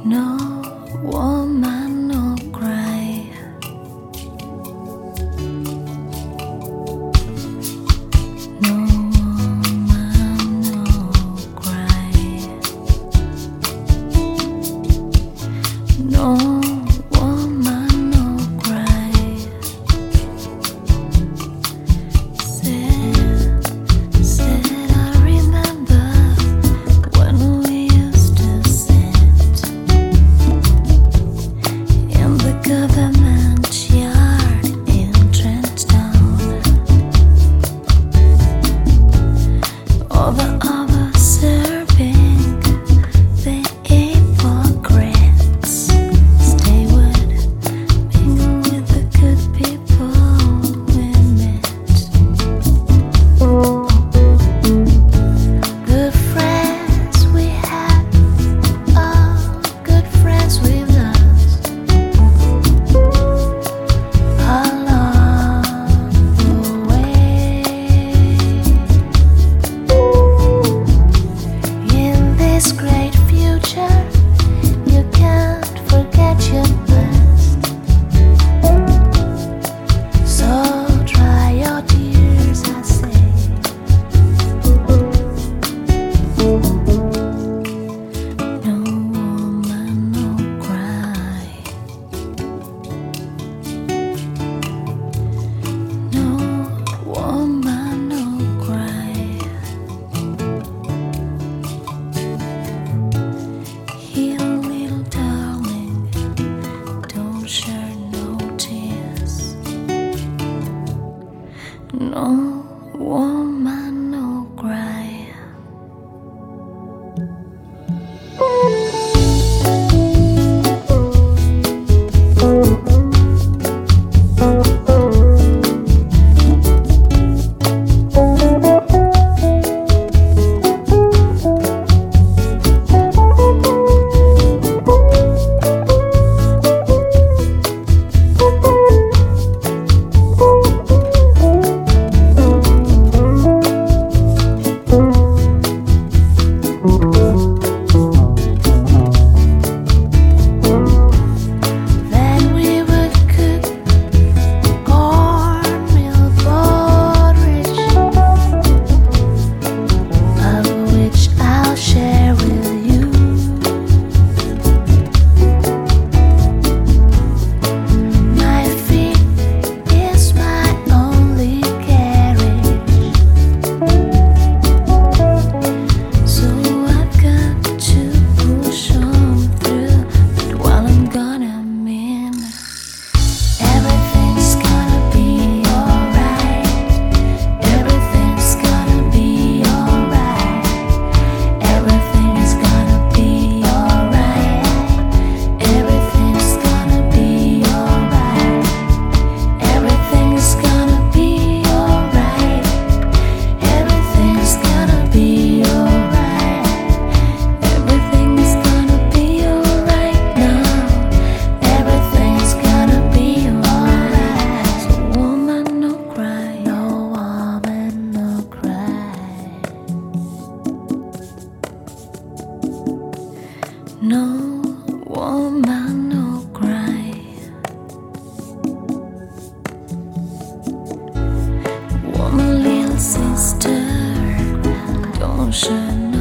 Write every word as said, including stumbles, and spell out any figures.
No woman, no cry. No woman, no cry. No woman, no cry. Said, said I remember when we used to sit in the government yard in Trenchtown, over observing the hypocrites. Stay would mingle with the good people we met. Good friends we had, oh, good friends we lost along the way. In this great future, you can't forget your past. So dry your tears, I say. No woman, no cry. No woman, no cry. Here, little darling, don't shed no tears. No woman, no cry. Then we would cook cornmeal porridge, of which I'll share with you. My feet is my only carriage, so I've got to push on through. But while I'm gone, I'm in. Everything's gonna be alright. Everything's gonna be alright. Everything's gonna be alright. Everything's gonna be alright. Everything's gonna be alright. Everything's gonna be alright. Everything's gonna be alright now. Everything's gonna be alright. So woman, no cry. No woman, no cry. No woman, no cry. Woman, little sister, don't shed